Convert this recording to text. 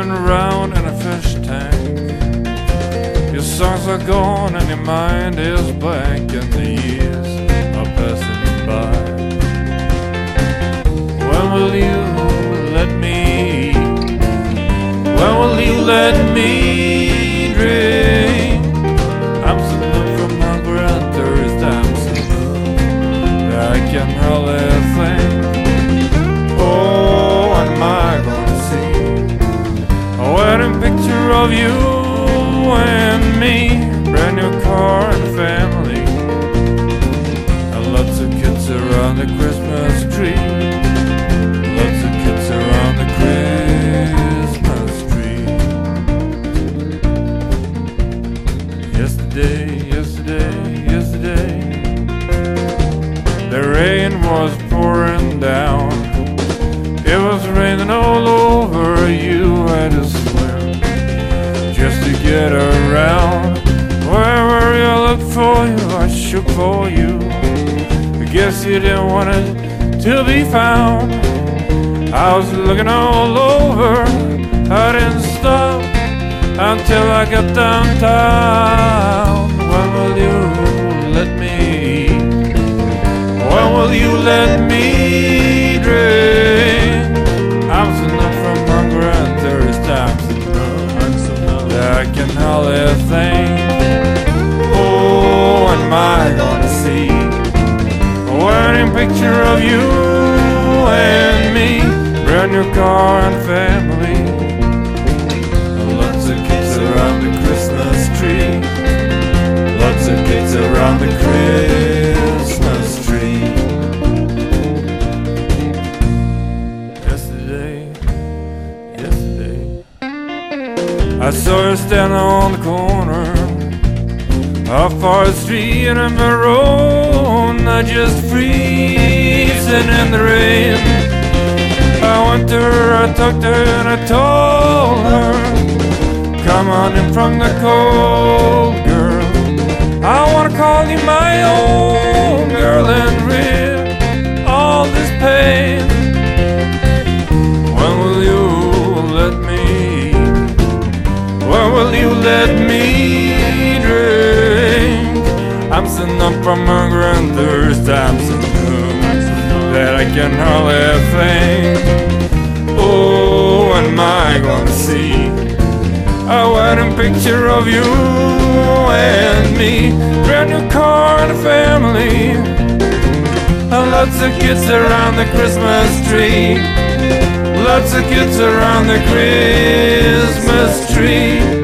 swimming around in a fish tank. Your songs are gone and your mind is blank, and the years are passing by. When will you let me? When will you let me drink? I'm so numb from hunger and thirst. I'm so numb that I can hardly think. Oh, what am I gonna see? A wedding picture of you and me, brand new car and family, and lots of kids around the Christmas tree. Lots of kids around the Christmas tree. Yesterday, yesterday, yesterday, the rain was pouring down. It was raining all over. You had to swim just to get around. Wherever I looked for you, I shook for you. I guess you didn't want it to be found. I was looking all over. I didn't stop until I got downtown. When will you let me? When will you let me drink? I'm so numb from hunger and thirst. I'm so numb that I can hardly think. Oh, what am I gonna see? A wedding picture of you and me, brand new car and family, and lots of kids around the Christmas tree. Lots of kids around the Christmas tree. Yesterday, yesterday, I saw you standing on the corner of Forest Street and the road, I just freezing in the rain. I went to her, I talked to her, and I told her, come on in from the cold, girl. I wanna call you my own girl and rid all this pain. When will you let me? When will you let me drink? I'm so numb from hunger and thirst. I'm so numb that I can hardly think. Oh, what am I gonna see? A wedding picture of you and me, brand new car and a family, and lots of kids around the Christmas tree. Lots of kids around the Christmas tree.